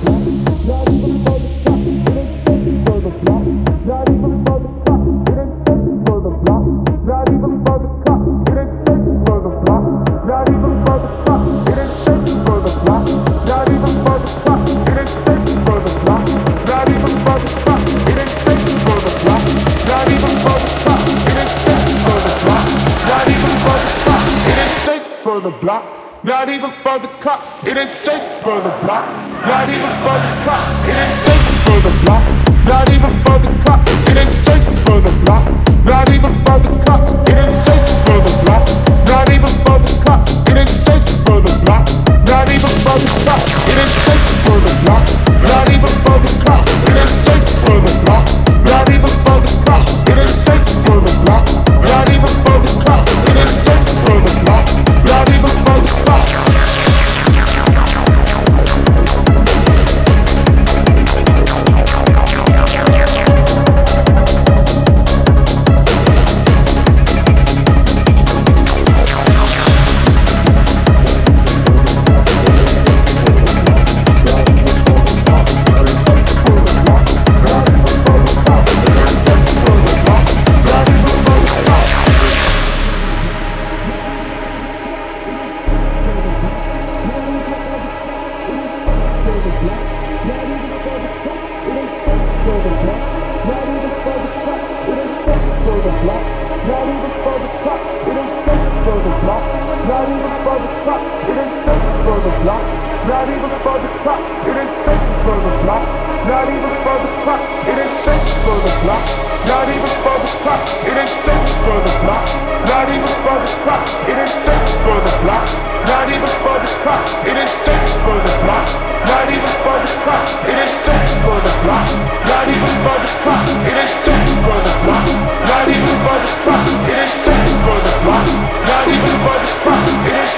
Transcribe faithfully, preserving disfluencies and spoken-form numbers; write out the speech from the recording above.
Not even for the cops, it ain't safe for the block. Not even for the cops, it ain't safe for the block. Not even for the cops, it ain't safe for the block. Not even for the cops, it ain't safe for the block. Not even for the cops, it ain't safe for the block. Not even for the cops, it ain't safe for the block. Not even for the cops, it ain't safe for the block. Not even for the cops, it ain't safe for the block. Not even for the cops, it ain't safe for the block. Not even for the cops. Not even for the clock, it ain't safe for the block. Not even for the clock, it ain't